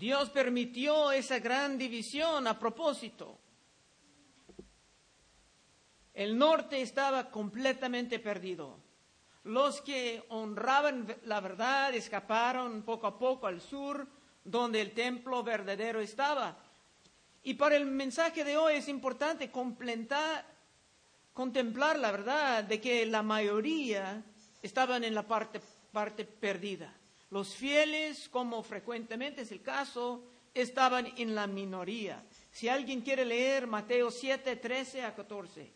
Dios permitió esa gran división a propósito. El norte estaba completamente perdido. Los que honraban la verdad escaparon poco a poco al sur, donde el templo verdadero estaba. Y para el mensaje de hoy es importante contemplar la verdad de que la mayoría estaban en la parte perdida. Los fieles, como frecuentemente es el caso, estaban en la minoría. Si alguien quiere leer Mateo 7, 13 a 14.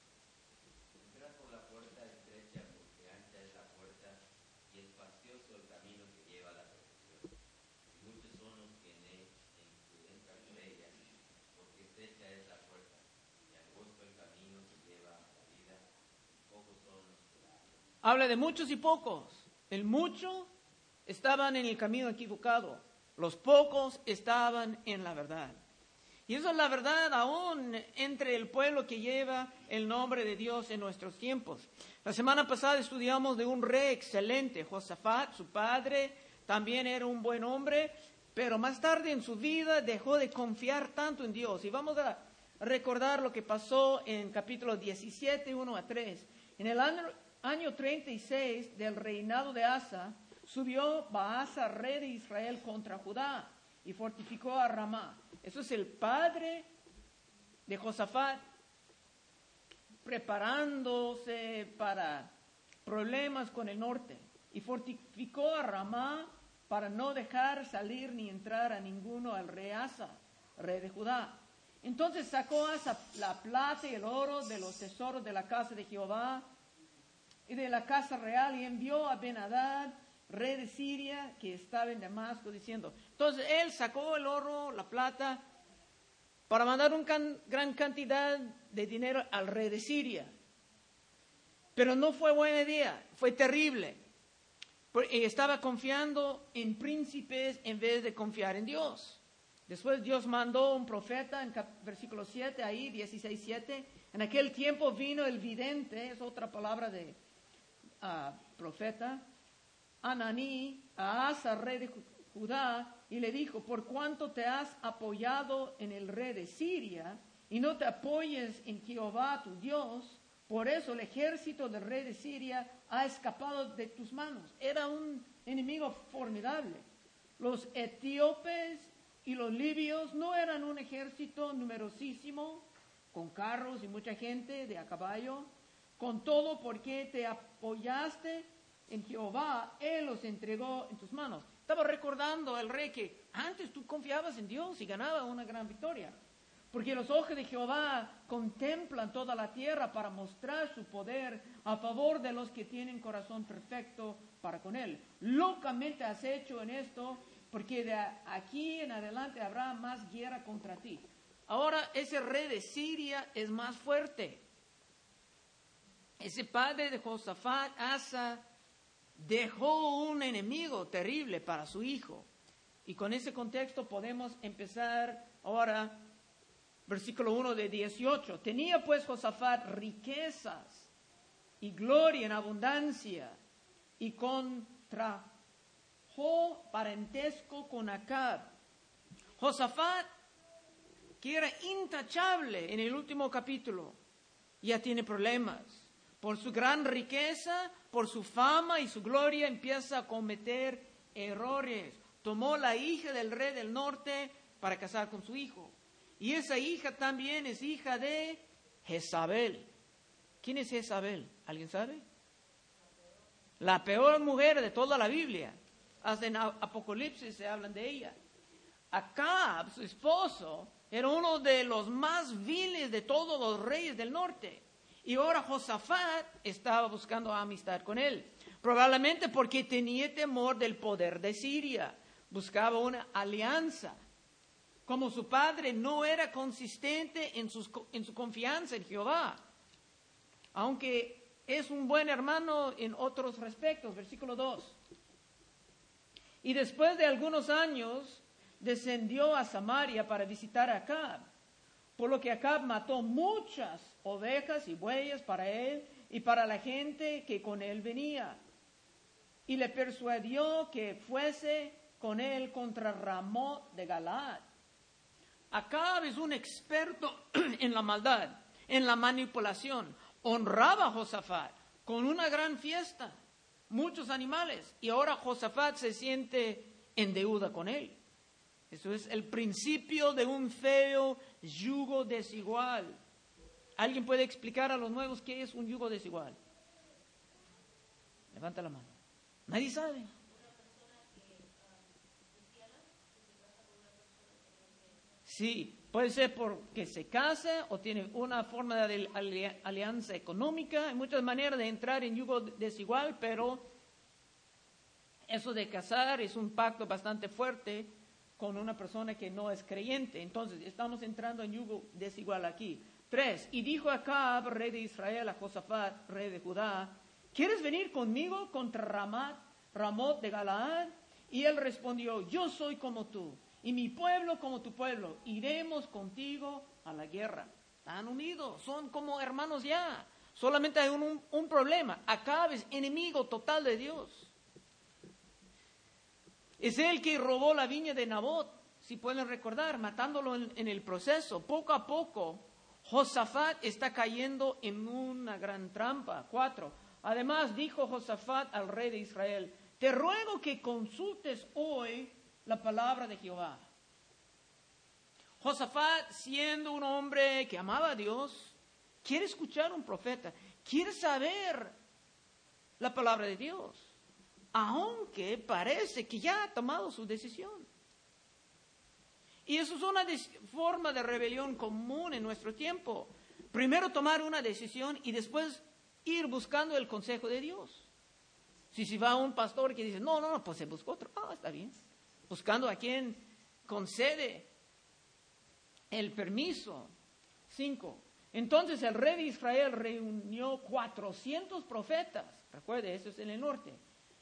Habla de muchos y pocos. El mucho estaban en el camino equivocado. Los pocos estaban en la verdad. Y eso es la verdad aún entre el pueblo que lleva el nombre de Dios en nuestros tiempos. La semana pasada estudiamos de un rey excelente, Josafat. Su padre también era un buen hombre, pero más tarde en su vida dejó de confiar tanto en Dios. Y vamos a recordar lo que pasó en capítulo 17, 1 a 3. En el año 36 del reinado de Asa, subió Baasa, rey de Israel, contra Judá y fortificó a Ramá. Eso es el padre de Josafat, preparándose para problemas con el norte. Y fortificó a Ramá para no dejar salir ni entrar a ninguno al rey Asa, rey de Judá. Entonces sacó Asa la plata y el oro de los tesoros de la casa de Jehová y de la casa real, y envió a Ben-Hadad, rey de Siria, que estaba en Damasco, diciendo. Entonces él sacó el oro, la plata, para mandar una gran cantidad de dinero al rey de Siria. Pero no fue buena idea, fue terrible. Porque estaba confiando en príncipes en vez de confiar en Dios. Después Dios mandó un profeta, en versículo 7, ahí 16:7. En aquel tiempo vino el vidente, es otra palabra de profeta, Ananí, a Asa, rey de Judá, y le dijo: por cuanto te has apoyado en el rey de Siria y no te apoyes en Jehová tu Dios, por eso el ejército del rey de Siria ha escapado de tus manos. Era un enemigo formidable. Los etíopes y los libios no eran un ejército numerosísimo, con carros y mucha gente de a caballo. Con todo, porque te apoyaste en Jehová, Él los entregó en tus manos. Estaba recordando al rey que antes tú confiabas en Dios y ganabas una gran victoria. Porque los ojos de Jehová contemplan toda la tierra para mostrar su poder a favor de los que tienen corazón perfecto para con Él. Locamente has hecho en esto, porque de aquí en adelante habrá más guerra contra ti. Ahora ese rey de Siria es más fuerte. Ese padre de Josafat, Asa, dejó un enemigo terrible para su hijo. Y con ese contexto podemos empezar ahora, versículo 1 de 18. Tenía pues Josafat riquezas y gloria en abundancia, y contrajo parentesco con Acab. Josafat, que era intachable en el último capítulo, ya tiene problemas. Por su gran riqueza, por su fama y su gloria, empieza a cometer errores. Tomó la hija del rey del norte para casar con su hijo. Y esa hija también es hija de Jezabel. ¿Quién es Jezabel? ¿Alguien sabe? La peor mujer de toda la Biblia. Hasta en Apocalipsis se hablan de ella. Acab, su esposo, era uno de los más viles de todos los reyes del norte. Y ahora Josafat estaba buscando amistad con él. Probablemente porque tenía temor del poder de Siria. Buscaba una alianza. Como su padre no era consistente en su confianza en Jehová. Aunque es un buen hermano en otros respectos. Versículo 2. Y después de algunos años descendió a Samaria para visitar a Acab. Por lo que Acab mató muchas ovejas y bueyes para él y para la gente que con él venía. Y le persuadió que fuese con él contra Ramot de Galaad. Acab es un experto en la maldad, en la manipulación. Honraba a Josafat con una gran fiesta, muchos animales, y ahora Josafat se siente en deuda con él. Eso es el principio de un feo yugo desigual. ¿Alguien puede explicar a los nuevos qué es un yugo desigual? Levanta la mano. Nadie sabe. Sí, puede ser porque se casa o tiene una forma de alianza económica. Hay muchas maneras de entrar en yugo desigual, pero eso de casar es un pacto bastante fuerte con una persona que no es creyente. Entonces, estamos entrando en yugo desigual aquí. 3. Y dijo Acab, rey de Israel, a Josafat, rey de Judá, ¿quieres venir conmigo contra Ramot de Galaad? Y él respondió, yo soy como tú, y mi pueblo como tu pueblo. Iremos contigo a la guerra. Están unidos, son como hermanos ya. Solamente hay un problema. Acab es enemigo total de Dios. Es él que robó la viña de Nabot, si pueden recordar, matándolo en el proceso. Poco a poco, Josafat está cayendo en una gran trampa. 4. Además, dijo Josafat al rey de Israel, te ruego que consultes hoy la palabra de Jehová. Josafat, siendo un hombre que amaba a Dios, quiere escuchar a un profeta, quiere saber la palabra de Dios. Aunque parece que ya ha tomado su decisión. Y eso es una forma de rebelión común en nuestro tiempo. Primero tomar una decisión y después ir buscando el consejo de Dios. Si va un pastor que dice, no, pues se buscó otro. Está bien. Buscando a quien concede el permiso. 5. Entonces el rey de Israel reunió 400 profetas. Recuerde, eso es en el norte.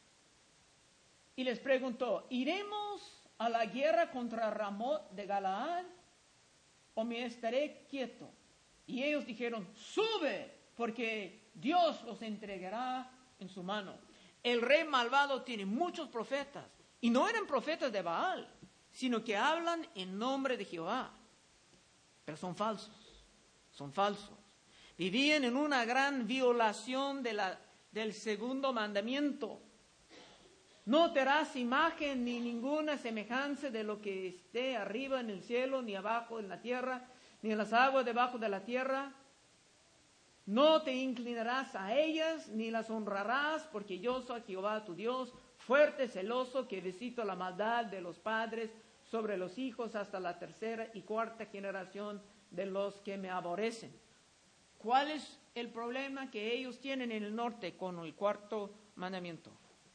Y les preguntó, ¿iremos a la guerra contra Ramot de Galaad o me estaré quieto? Y ellos dijeron, sube, porque Dios los entregará en su mano. El rey malvado tiene muchos profetas, y no eran profetas de Baal, sino que hablan en nombre de Jehová. Pero son falsos. Vivían en una gran violación del segundo mandamiento. No te harás imagen ni ninguna semejanza de lo que esté arriba en el cielo, ni abajo en la tierra, ni en las aguas debajo de la tierra. No te inclinarás a ellas, ni las honrarás, porque yo soy Jehová tu Dios, fuerte, celoso, que visito la maldad de los padres sobre los hijos hasta la 3ª y 4ª generación de los que me aborrecen. ¿Cuál es el problema que ellos tienen en el norte con el 4º mandamiento?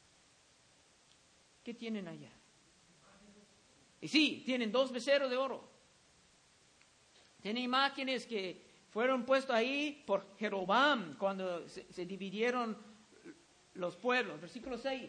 ¿Qué tienen allá? Y sí, tienen 2 becerros de oro. Tienen imágenes que fueron puestos ahí por Jeroboam cuando se dividieron los pueblos. Versículo 6.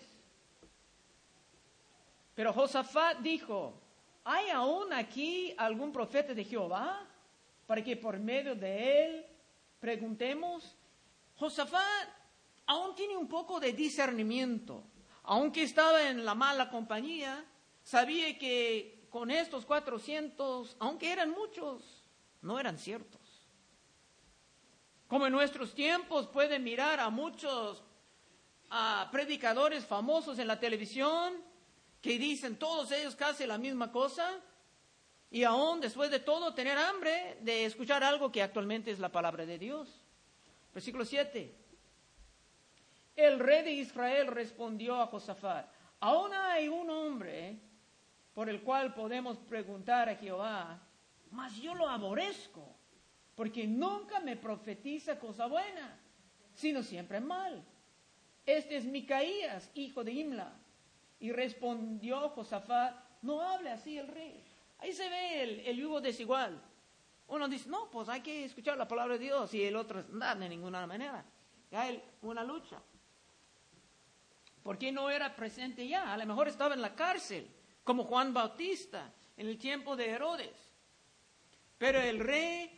Pero Josafat dijo, ¿hay aún aquí algún profeta de Jehová para que por medio de él preguntemos? Josafat aún tiene un poco de discernimiento. Aunque estaba en la mala compañía, sabía que con estos 400, aunque eran muchos, no eran ciertos. Como en nuestros tiempos pueden mirar a muchos predicadores famosos en la televisión que dicen todos ellos casi la misma cosa y aún después de todo tener hambre de escuchar algo que actualmente es la palabra de Dios. Versículo 7. El rey de Israel respondió a Josafat, aún hay un hombre por el cual podemos preguntar a Jehová, mas yo lo aborrezco, porque nunca me profetiza cosa buena, sino siempre mal. Este es Micaías, hijo de Imla. Y respondió Josafat, no hable así el rey. Ahí se ve el yugo desigual. Uno dice, no, pues hay que escuchar la palabra de Dios, y el otro, no, de ninguna manera. Hay una lucha. ¿Por qué no era presente ya? A lo mejor estaba en la cárcel, como Juan Bautista, en el tiempo de Herodes. Pero el rey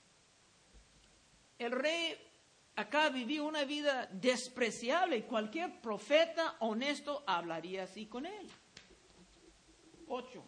acá vivió una vida despreciable. Cualquier profeta honesto hablaría así con él. 8.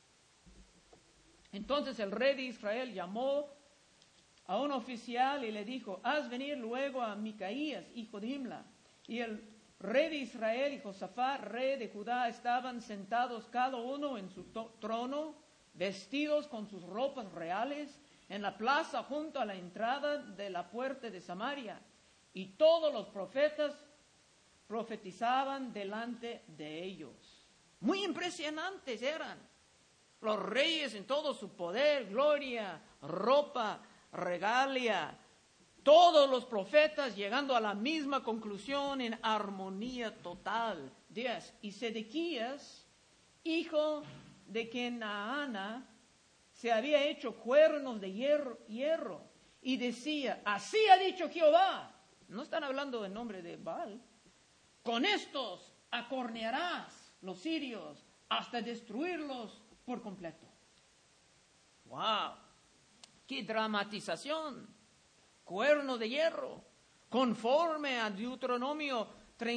Entonces el rey de Israel llamó a un oficial y le dijo, haz venir luego a Micaías, hijo de Imla. Y el rey de Israel y Josafat, rey de Judá, estaban sentados cada uno en su trono, vestidos con sus ropas reales, en la plaza junto a la entrada de la puerta de Samaria. Y todos los profetas profetizaban delante de ellos. Muy impresionantes eran los reyes en todo su poder, gloria, ropa, regalia. Todos los profetas llegando a la misma conclusión en armonía total. 10. Y Sedequías, hijo de Kenaana, se había hecho cuernos de hierro y decía, así ha dicho Jehová. No están hablando en nombre de Baal. Con estos acornearás los sirios hasta destruirlos por completo. ¡Wow! ¡Qué dramatización! Cuerno de hierro, conforme a Deuteronomio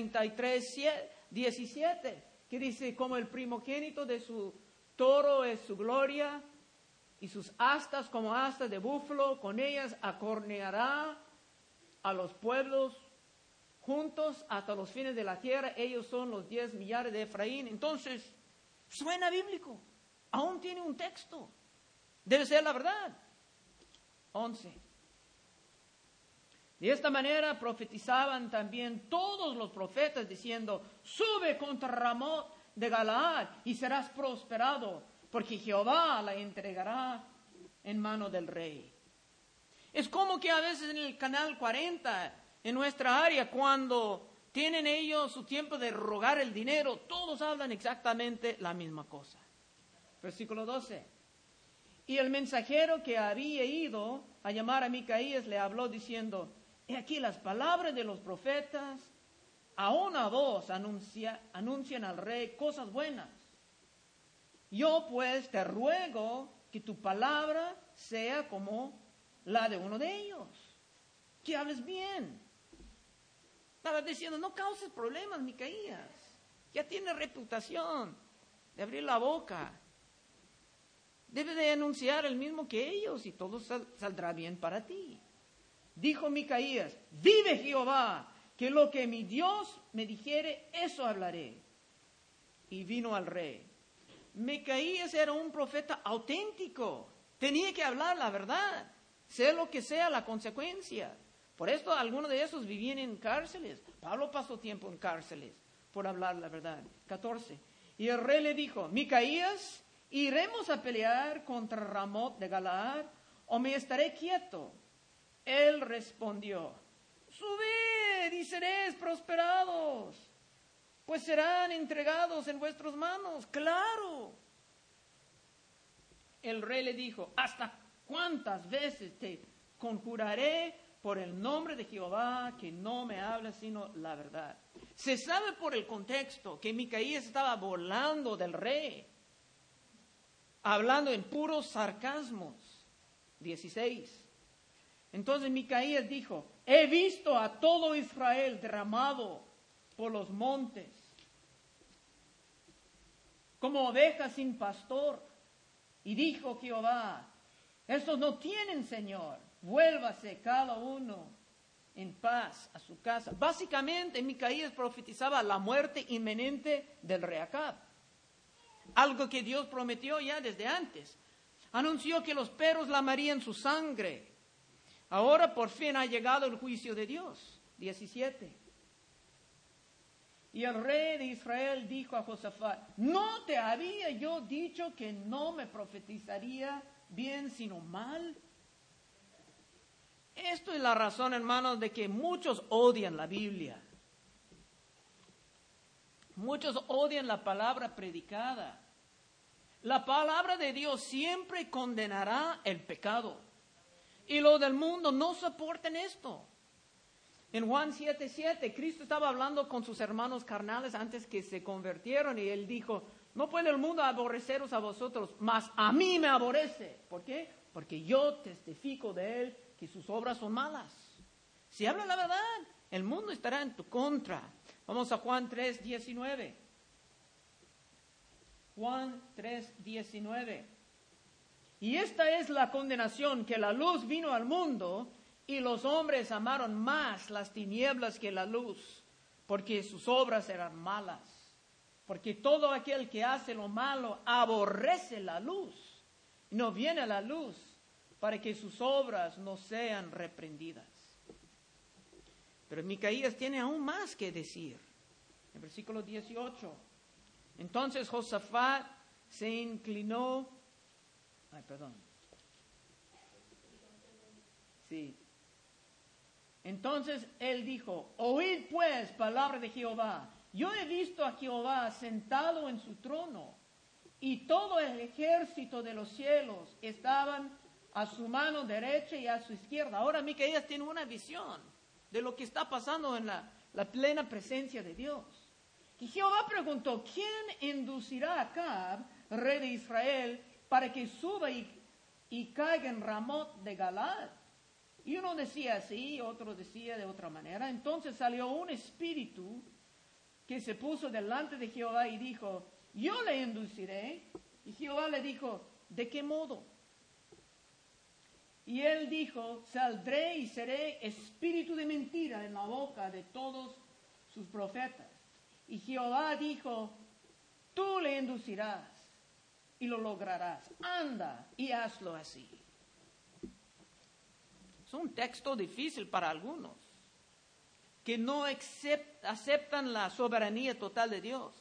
33:17, que dice, como el primogénito de su toro es su gloria, y sus astas como astas de búfalo, con ellas acorneará a los pueblos juntos hasta los fines de la tierra. Ellos son los 10 millares de Efraín. Entonces, suena bíblico, aún tiene un texto, debe ser la verdad. 11. De esta manera profetizaban también todos los profetas diciendo, sube contra Ramot de Galaad y serás prosperado, porque Jehová la entregará en mano del rey. Es como que a veces en el canal 40, en nuestra área, cuando tienen ellos su tiempo de rogar el dinero, todos hablan exactamente la misma cosa. Versículo 12. Y el mensajero que había ido a llamar a Micaías le habló diciendo, he aquí las palabras de los profetas, a una voz anuncian al rey cosas buenas. Yo pues te ruego que tu palabra sea como la de uno de ellos, que hables bien. Estaba diciendo, no causes problemas, Micaías, ya tiene reputación de abrir la boca. Debe de anunciar el mismo que ellos y todo saldrá bien para ti. Dijo Micaías, vive Jehová, que lo que mi Dios me dijere, eso hablaré. Y vino al rey. Micaías era un profeta auténtico, tenía que hablar la verdad, sea lo que sea la consecuencia. Por esto algunos de esos vivían en cárceles. Pablo pasó tiempo en cárceles por hablar la verdad. 14. Y el rey le dijo, Micaías, ¿iremos a pelear contra Ramot de Galaad o me estaré quieto? Él respondió, subid y seréis prosperados, pues serán entregados en vuestras manos. Claro. El rey le dijo, ¿hasta cuántas veces te conjuraré por el nombre de Jehová que no me hables sino la verdad? Se sabe por el contexto que Micaías estaba burlando del rey, hablando en puros sarcasmos. 16. Entonces Micaías dijo, he visto a todo Israel derramado por los montes, como ovejas sin pastor. Y dijo Jehová, estos no tienen Señor, vuélvase cada uno en paz a su casa. Básicamente Micaías profetizaba la muerte inminente del rey Acab, algo que Dios prometió ya desde antes. Anunció que los perros lamarían su sangre. Ahora por fin ha llegado el juicio de Dios. 17. Y el rey de Israel dijo a Josafat, ¿no te había yo dicho que no me profetizaría bien sino mal? Esto es la razón, hermanos, de que muchos odian la Biblia. Muchos odian la palabra predicada. La palabra de Dios siempre condenará el pecado. Y los del mundo no soportan esto. En Juan 7:7, Cristo estaba hablando con sus hermanos carnales antes que se convirtieron y Él dijo, no puede el mundo aborreceros a vosotros, mas a mí me aborrece. ¿Por qué? Porque yo testifico de Él que sus obras son malas. Si habla la verdad, el mundo estará en tu contra. Vamos a Juan 3:19. Juan 3:19. Y esta es la condenación, que la luz vino al mundo y los hombres amaron más las tinieblas que la luz, porque sus obras eran malas. Porque todo aquel que hace lo malo aborrece la luz, y no viene a la luz para que sus obras no sean reprendidas. Pero Micaías tiene aún más que decir. En versículo 18. Entonces Josafat se inclinó. Sí. Entonces él dijo: oíd pues palabra de Jehová. Yo he visto a Jehová sentado en su trono, y todo el ejército de los cielos estaban a su mano derecha y a su izquierda. Ahora Micaías tiene una visión de lo que está pasando en la plena presencia de Dios. Y Jehová preguntó: ¿quién inducirá a Acab, rey de Israel, para que suba y caiga en Ramot de Galaad? Y uno decía así, otro decía de otra manera. Entonces salió un espíritu que se puso delante de Jehová y dijo: yo le induciré. Y Jehová le dijo: ¿de qué modo? Y él dijo: saldré y seré espíritu de mentira en la boca de todos sus profetas. Y Jehová dijo: tú le inducirás y lo lograrás. Anda y hazlo así. Es un texto difícil para algunos, que no aceptan la soberanía total de Dios.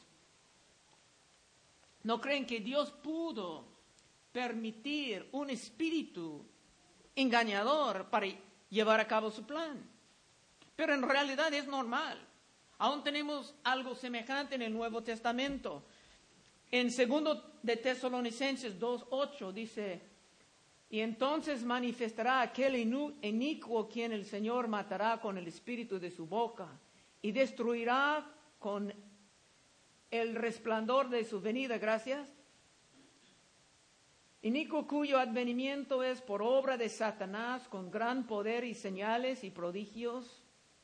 No creen que Dios pudo permitir un espíritu engañador para llevar a cabo su plan. Pero en realidad es normal. Aún tenemos algo semejante en el Nuevo Testamento. En 2 de Tesalonicenses 2:8 dice: y entonces manifestará aquel inicuo quien el Señor matará con el espíritu de su boca y destruirá con el resplandor de su venida. Gracias. Inicuo cuyo advenimiento es por obra de Satanás, con gran poder y señales y prodigios,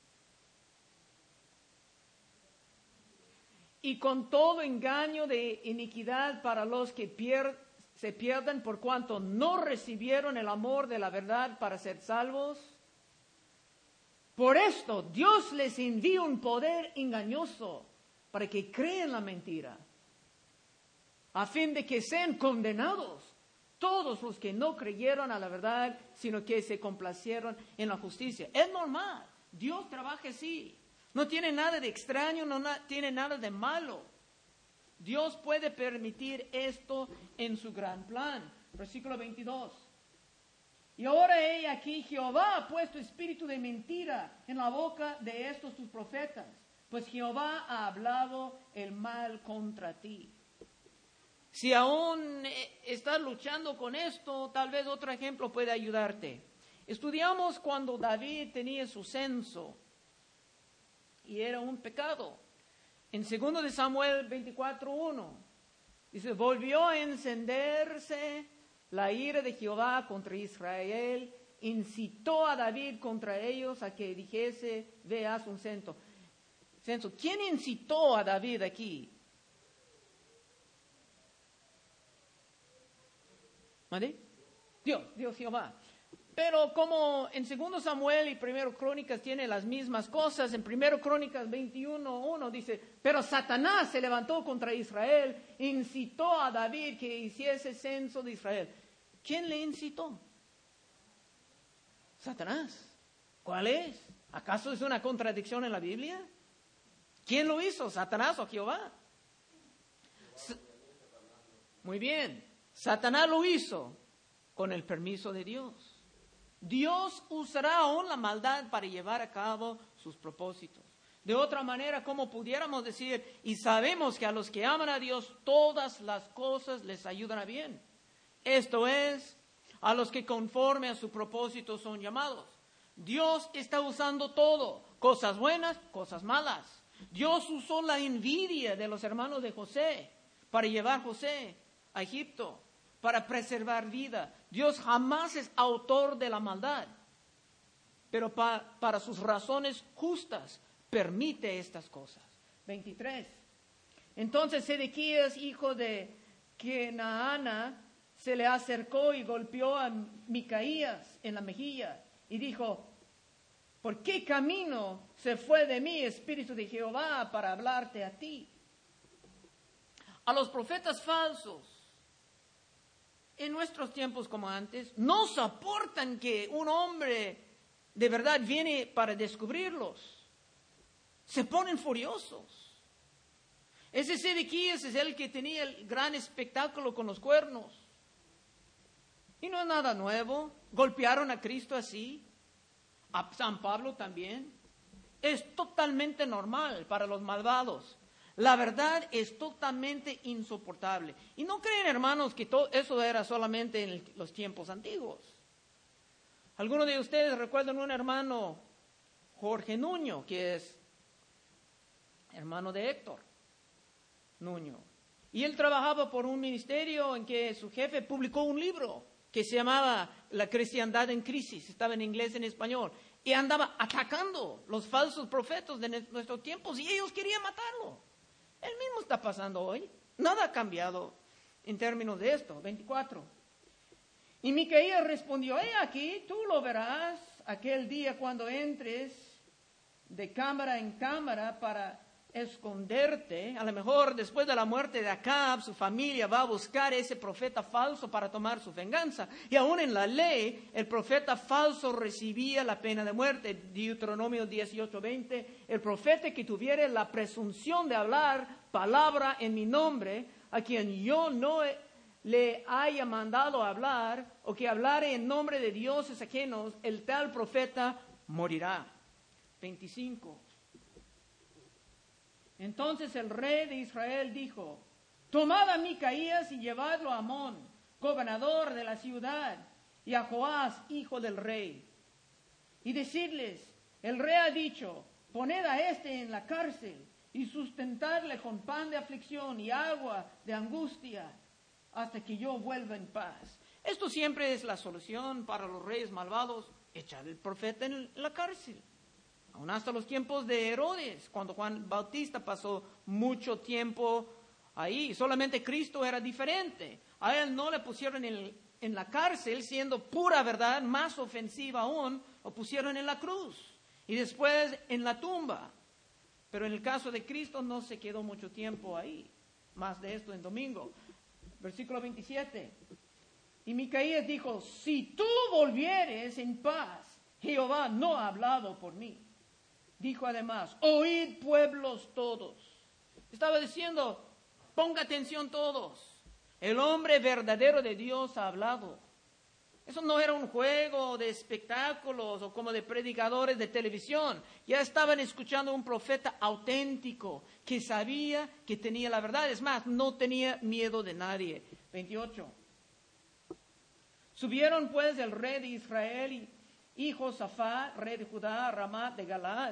y con todo engaño de iniquidad para los que se pierdan, por cuanto no recibieron el amor de la verdad para ser salvos. Por esto Dios les envía un poder engañoso para que crean la mentira, a fin de que sean condenados todos los que no creyeron a la verdad, sino que se complacieron en la justicia. Es normal, Dios trabaja así. No tiene nada de extraño, no tiene nada de malo. Dios puede permitir esto en su gran plan. Versículo 22. Y ahora he aquí, Jehová ha puesto espíritu de mentira en la boca de estos tus profetas, pues Jehová ha hablado el mal contra ti. Si aún estás luchando con esto, tal vez otro ejemplo puede ayudarte. Estudiamos cuando David tenía su censo y era un pecado. En 2 de Samuel 24:1 dice: volvió a encenderse la ira de Jehová contra Israel, incitó a David contra ellos a que dijese: ve, haz un censo. ¿Quién incitó a David aquí? ¿Vale? Dios Jehová. Pero como en 2 Samuel y 1 Crónicas tiene las mismas cosas, en 1 Crónicas 21:1 dice: pero Satanás se levantó contra Israel, incitó a David que hiciese censo de Israel. ¿Quién le incitó? Satanás. ¿Cuál es? ¿Acaso es una contradicción en la Biblia? ¿Quién lo hizo? ¿Satanás o Jehová? Muy bien. Satanás lo hizo con el permiso de Dios. Dios usará aún la maldad para llevar a cabo sus propósitos. De otra manera, como pudiéramos decir, y sabemos que a los que aman a Dios, todas las cosas les ayudan a bien. Esto es, a los que conforme a su propósito son llamados. Dios está usando todo, cosas buenas, cosas malas. Dios usó la envidia de los hermanos de José para llevar a José a Egipto, para preservar vida. Dios jamás es autor de la maldad, pero para sus razones justas permite estas cosas. 23. Entonces Sedequías, hijo de que Naana se le acercó y golpeó a Micaías en la mejilla y dijo: ¿por qué camino se fue de mí, Espíritu de Jehová, para hablarte a ti? A los profetas falsos, en nuestros tiempos como antes, no soportan que un hombre de verdad viene para descubrirlos. Se ponen furiosos. Ese Sedequías es el que tenía el gran espectáculo con los cuernos. Y no es nada nuevo. Golpearon a Cristo así. A San Pablo también. Es totalmente normal para los malvados. La verdad es totalmente insoportable. Y no creen, hermanos, que todo eso era solamente en los tiempos antiguos. Algunos de ustedes recuerdan un hermano, Jorge Nuño, que es hermano de Héctor Nuño. Y él trabajaba por un ministerio en que su jefe publicó un libro que se llamaba La Cristiandad en Crisis. Estaba en inglés y en español. Y andaba atacando los falsos profetas de nuestros tiempos y ellos querían matarlo. El mismo está pasando hoy. Nada ha cambiado en términos de esto. 24. Y Micaías respondió: he aquí, tú lo verás aquel día cuando entres de cámara en cámara para esconderte. A lo mejor después de la muerte de Acab, su familia va a buscar a ese profeta falso para tomar su venganza. Y aún en la ley, el profeta falso recibía la pena de muerte. Deuteronomio 18:20, el profeta que tuviera la presunción de hablar palabra en mi nombre, a quien yo no le haya mandado hablar, o que hablare en nombre de dioses ajenos, el tal profeta morirá. 25. Entonces el rey de Israel dijo: tomad a Micaías y llevadlo a Amón, gobernador de la ciudad, y a Joás, hijo del rey, y decidles: el rey ha dicho, poned a este en la cárcel y sustentadle con pan de aflicción y agua de angustia hasta que yo vuelva en paz. Esto siempre es la solución para los reyes malvados: echar el profeta en la cárcel. Aún hasta los tiempos de Herodes, cuando Juan Bautista pasó mucho tiempo ahí. Solamente Cristo era diferente. A él no le pusieron en la cárcel, siendo pura verdad, más ofensiva aún, lo pusieron en la cruz y después en la tumba. Pero en el caso de Cristo no se quedó mucho tiempo ahí. Más de esto en domingo. Versículo 27. Y Micaías dijo: si tú volvieres en paz, Jehová no ha hablado por mí. Dijo además: oíd, pueblos todos. Estaba diciendo: ponga atención todos. El hombre verdadero de Dios ha hablado. Eso no era un juego de espectáculos o como de predicadores de televisión. Ya estaban escuchando a un profeta auténtico que sabía que tenía la verdad. Es más, no tenía miedo de nadie. 28. Subieron pues el rey de Israel y Josafat, rey de Judá, a Ramat de Galaad.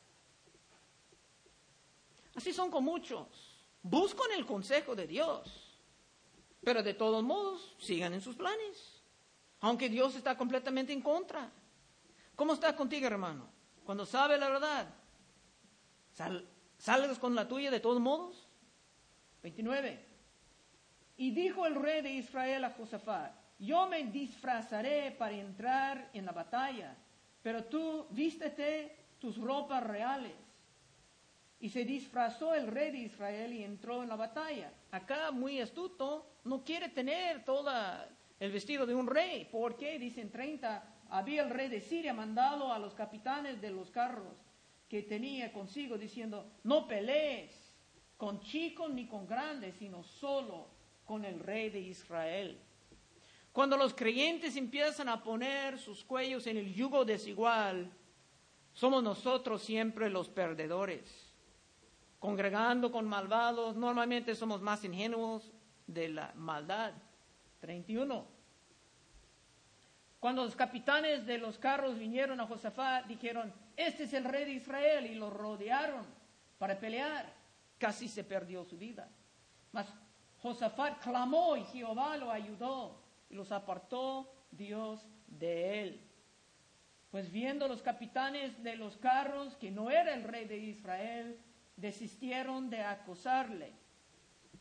Así son con muchos. Buscan el consejo de Dios, pero de todos modos sigan en sus planes, aunque Dios está completamente en contra. ¿Cómo está contigo, hermano? Cuando sabe la verdad, ¿salgas con la tuya de todos modos? 29. Y dijo el rey de Israel a Josafat: yo me disfrazaré para entrar en la batalla, pero tú vístete tus ropas reales. Y se disfrazó el rey de Israel y entró en la batalla. Acá, muy astuto, no quiere tener todo el vestido de un rey. ¿Por qué? Dicen 30, había el rey de Siria mandado a los capitanes de los carros que tenía consigo, diciendo: no pelees con chicos ni con grandes, sino solo con el rey de Israel. Cuando los creyentes empiezan a poner sus cuellos en el yugo desigual, somos nosotros siempre los perdedores. Congregando con malvados, normalmente somos más ingenuos de la maldad. 31. Cuando los capitanes de los carros vinieron a Josafat, dijeron: este es el rey de Israel, y lo rodearon para pelear. Casi se perdió su vida. Mas Josafat clamó y Jehová lo ayudó y los apartó Dios de él. Pues viendo los capitanes de los carros que no era el rey de Israel, desistieron de acosarle.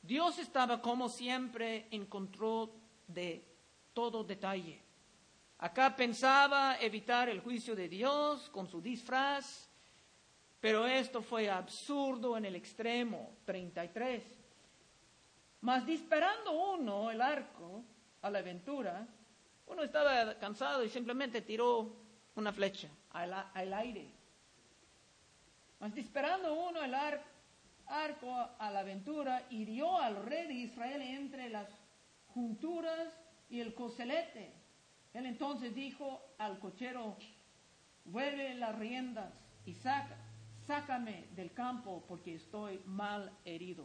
Dios estaba como siempre en control de todo detalle. Acá pensaba evitar el juicio de Dios con su disfraz, pero esto fue absurdo en el extremo. 33. Mas disparando uno el arco a la aventura, uno estaba cansado y simplemente tiró una flecha al aire. Mas disparando uno el arco a la aventura, hirió al rey de Israel entre las junturas y el coselete. Él entonces dijo al cochero: vuelve las riendas y sácame del campo porque estoy mal herido.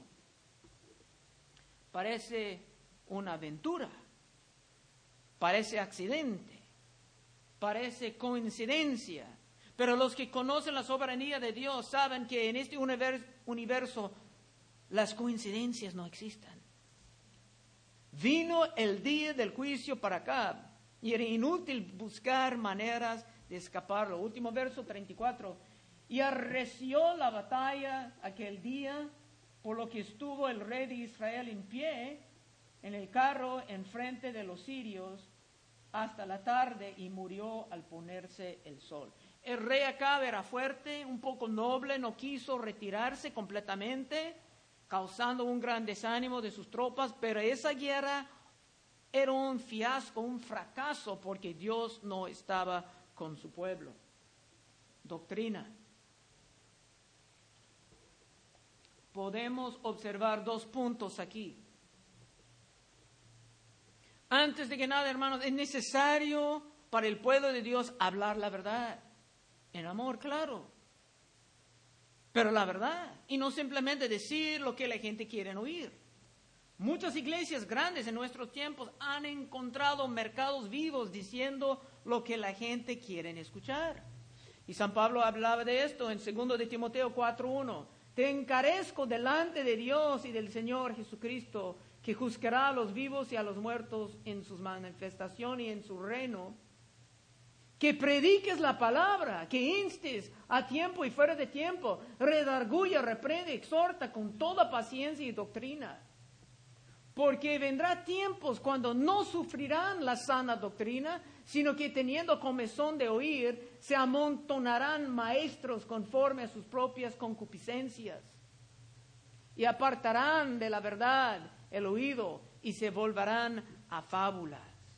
Parece una aventura, parece accidente, parece coincidencia, pero los que conocen la soberanía de Dios saben que en este universo las coincidencias no existen. Vino el día del juicio para Acab y era inútil buscar maneras de escapar. Lo último verso 34. Y arreció la batalla aquel día, por lo que estuvo el rey de Israel en pie en el carro enfrente de los sirios hasta la tarde y murió al ponerse el sol. El rey Acab era fuerte, un poco noble, no quiso retirarse completamente, causando un gran desánimo de sus tropas, pero esa guerra era un fiasco, un fracaso, porque Dios no estaba con su pueblo. Doctrina. Podemos observar 2 puntos aquí. Antes de que nada, hermanos, es necesario para el pueblo de Dios hablar la verdad. En amor, claro. Pero la verdad. Y no simplemente decir lo que la gente quiere oír. Muchas iglesias grandes en nuestros tiempos han encontrado mercados vivos diciendo lo que la gente quiere escuchar. Y San Pablo hablaba de esto en 2 de Timoteo 4:1. Te encarezco delante de Dios y del Señor Jesucristo, que juzgará a los vivos y a los muertos en su manifestación y en su reino, que prediques la palabra, que instes a tiempo y fuera de tiempo, redarguya, reprende, exhorta con toda paciencia y doctrina. Porque vendrá tiempos cuando no sufrirán la sana doctrina, sino que teniendo comezón de oír, se amontonarán maestros conforme a sus propias concupiscencias, y apartarán de la verdad el oído y se volverán a fábulas.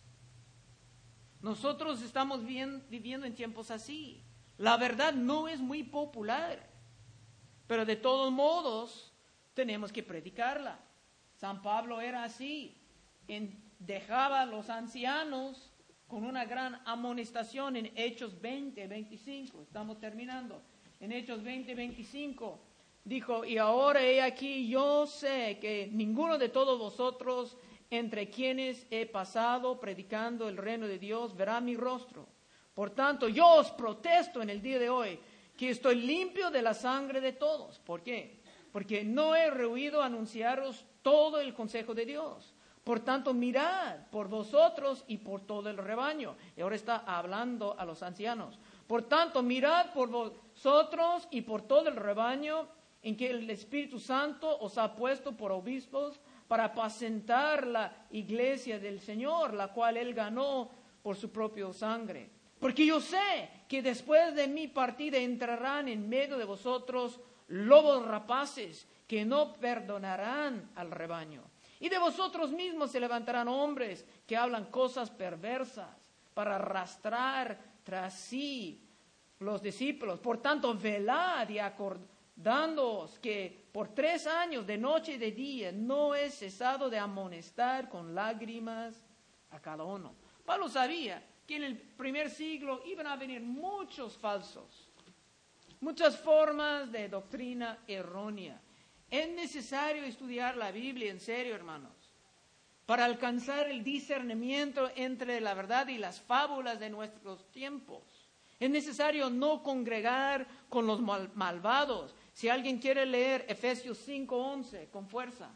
Nosotros estamos viviendo en tiempos así. La verdad no es muy popular, pero de todos modos tenemos que predicarla. San Pablo era así, dejaba a los ancianos con una gran amonestación en Hechos 20:25. Estamos terminando. En Hechos 20:25 dijo: y ahora he aquí, yo sé que ninguno de todos vosotros, entre quienes he pasado predicando el reino de Dios, verá mi rostro. Por tanto, yo os protesto en el día de hoy que estoy limpio de la sangre de todos. ¿Por qué? Porque no he rehuido anunciaros todo el consejo de Dios. Por tanto, mirad por vosotros y por todo el rebaño. Y ahora está hablando a los ancianos. Por tanto, mirad por vosotros y por todo el rebaño en que el Espíritu Santo os ha puesto por obispos para apacentar la iglesia del Señor, la cual Él ganó por su propia sangre. Porque yo sé que después de mi partida entrarán en medio de vosotros lobos rapaces que no perdonarán al rebaño. Y de vosotros mismos se levantarán hombres que hablan cosas perversas para arrastrar tras sí los discípulos. Por tanto, velad y acordándoos que por 3 años, de noche y de día, no he cesado de amonestar con lágrimas a cada uno. Pablo sabía que en el primer siglo iban a venir muchos falsos, muchas formas de doctrina errónea. Es necesario estudiar la Biblia en serio, hermanos, para alcanzar el discernimiento entre la verdad y las fábulas de nuestros tiempos. Es necesario no congregar con los malvados. Si alguien quiere leer Efesios 5:11 con fuerza.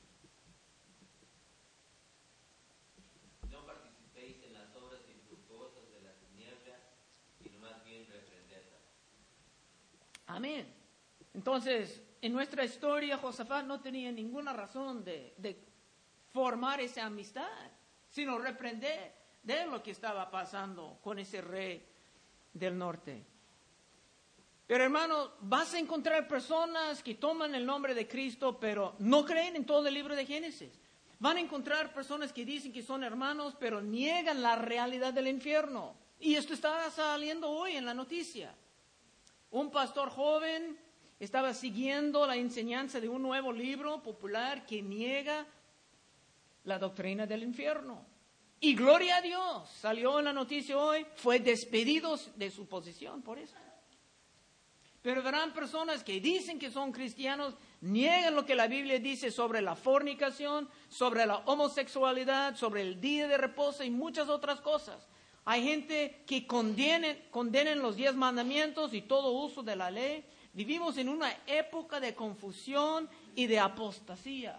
No participéis en las obras infructuosas de las tinieblas, sino más bien reprendedlas. Amén. Entonces, En nuestra historia, Josafat no tenía ninguna razón de formar esa amistad, sino reprender de lo que estaba pasando con ese rey del norte. Pero hermano, vas a encontrar personas que toman el nombre de Cristo, pero no creen en todo el libro de Génesis. Van a encontrar personas que dicen que son hermanos, pero niegan la realidad del infierno. Y esto está saliendo hoy en la noticia. Un pastor joven estaba siguiendo la enseñanza de un nuevo libro popular que niega la doctrina del infierno. Y gloria a Dios, salió en la noticia hoy, fue despedido de su posición por eso. Pero verán personas que dicen que son cristianos, niegan lo que la Biblia dice sobre la fornicación, sobre la homosexualidad, sobre el día de reposo y muchas otras cosas. Hay gente que condenen los 10 mandamientos y todo uso de la ley. Vivimos en una época de confusión y de apostasía.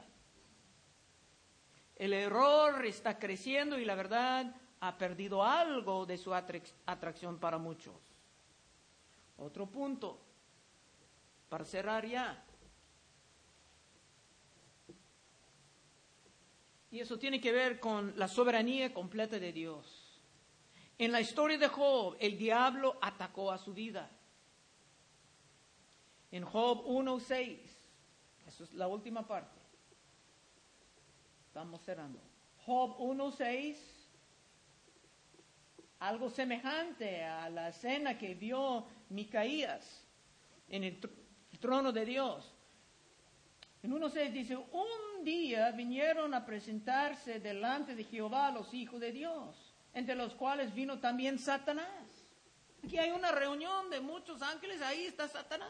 El error está creciendo y la verdad ha perdido algo de su atracción para muchos. Otro punto, para cerrar ya. Y eso tiene que ver con la soberanía completa de Dios. En la historia de Job, el diablo atacó a su vida. En Job 1:6, eso es la última parte. Estamos cerrando. Job 1:6, algo semejante a la escena que vio Micaías en el trono de Dios. En 1:6 dice, un día vinieron a presentarse delante de Jehová los hijos de Dios, entre los cuales vino también Satanás. Aquí hay una reunión de muchos ángeles, ahí está Satanás.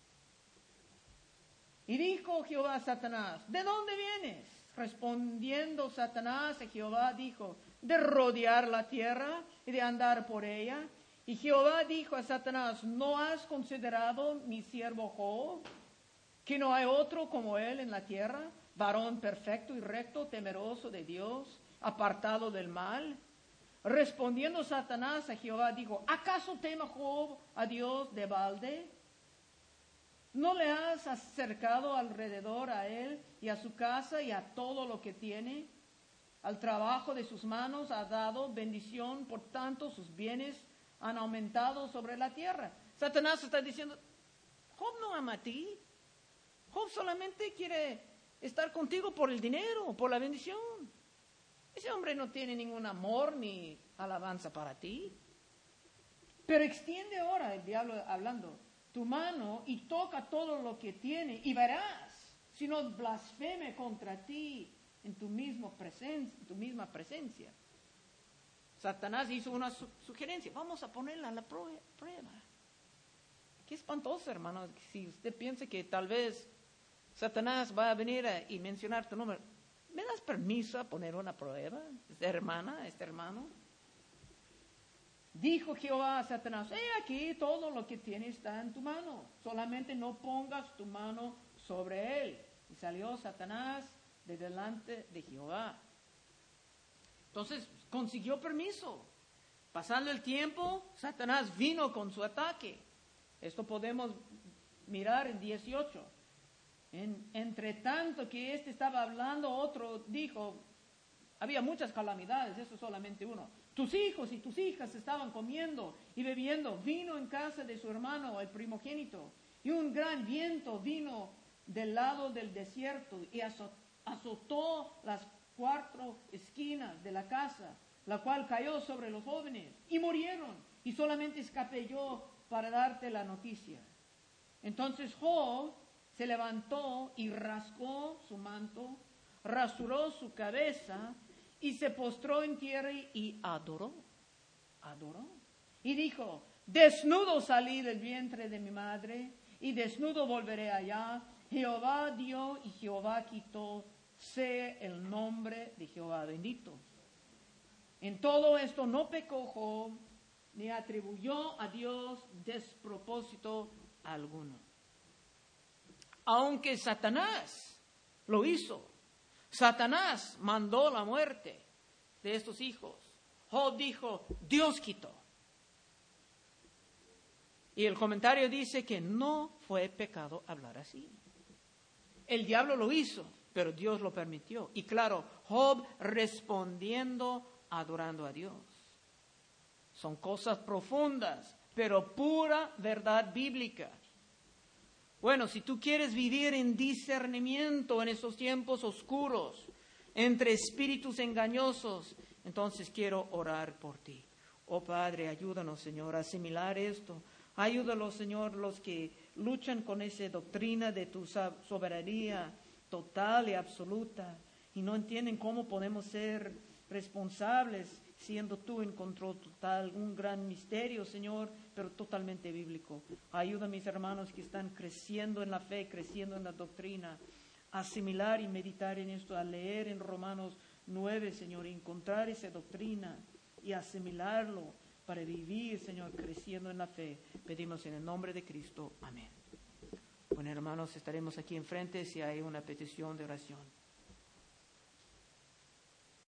Y dijo Jehová a Satanás, ¿de dónde vienes? Respondiendo Satanás a Jehová dijo, de rodear la tierra y de andar por ella. Y Jehová dijo a Satanás, ¿no has considerado mi siervo Job, que no hay otro como él en la tierra, varón perfecto y recto, temeroso de Dios, apartado del mal? Respondiendo Satanás a Jehová dijo, ¿acaso teme Job a Dios de balde? ¿No le has acercado alrededor a él y a su casa y a todo lo que tiene? Al trabajo de sus manos ha dado bendición, por tanto sus bienes han aumentado sobre la tierra. Satanás está diciendo, Job no ama a ti. Job solamente quiere estar contigo por el dinero, por la bendición. Ese hombre no tiene ningún amor ni alabanza para ti. Pero extiende ahora, el diablo hablando, tu mano y toca todo lo que tiene y verás si no blasfeme contra ti en tu misma presencia. Satanás hizo una sugerencia, vamos a ponerla a la prueba. Qué espantoso, hermano, si usted piensa que tal vez Satanás va a venir y mencionar tu nombre. ¿Me das permiso a poner una prueba, esta hermana, este hermano? Dijo Jehová a Satanás, he aquí todo lo que tiene está en tu mano, solamente no pongas tu mano sobre él. Y salió Satanás de delante de Jehová. Entonces consiguió permiso. Pasando el tiempo, Satanás vino con su ataque. Esto podemos mirar en 18. Entre tanto que este estaba hablando, otro dijo, había muchas calamidades, eso es solamente uno. Tus hijos y tus hijas estaban comiendo y bebiendo vino en casa de su hermano, el primogénito. Y un gran viento vino del lado del desierto y azotó las 4 esquinas de la casa, la cual cayó sobre los jóvenes y murieron. Y solamente escapé yo para darte la noticia. Entonces Job se levantó y rasgó su manto, rasuró su cabeza y se postró en tierra y adoró. Y dijo, desnudo salí del vientre de mi madre y desnudo volveré allá. Jehová dio y Jehová quitó, sea el nombre de Jehová bendito. En todo esto no pecó Job, ni atribuyó a Dios despropósito alguno. Aunque Satanás lo hizo, Satanás mandó la muerte de estos hijos. Job dijo, Dios quitó. Y el comentario dice que no fue pecado hablar así. El diablo lo hizo, pero Dios lo permitió. Y claro, Job respondiendo, adorando a Dios. Son cosas profundas, pero pura verdad bíblica. Bueno, si tú quieres vivir en discernimiento en esos tiempos oscuros, entre espíritus engañosos, entonces quiero orar por ti. Oh Padre, ayúdanos, Señor, a asimilar esto. Ayúdalos, Señor, los que luchan con esa doctrina de tu soberanía total y absoluta y no entienden cómo podemos ser responsables siendo tú en control total. Un gran misterio, Señor, pero totalmente bíblico. Ayuda a mis hermanos que están creciendo en la fe, creciendo en la doctrina, a asimilar y meditar en esto, a leer en Romanos 9, Señor, y encontrar esa doctrina y asimilarlo para vivir, Señor, creciendo en la fe. Pedimos en el nombre de Cristo. Amén. Bueno, hermanos, estaremos aquí enfrente si hay una petición de oración.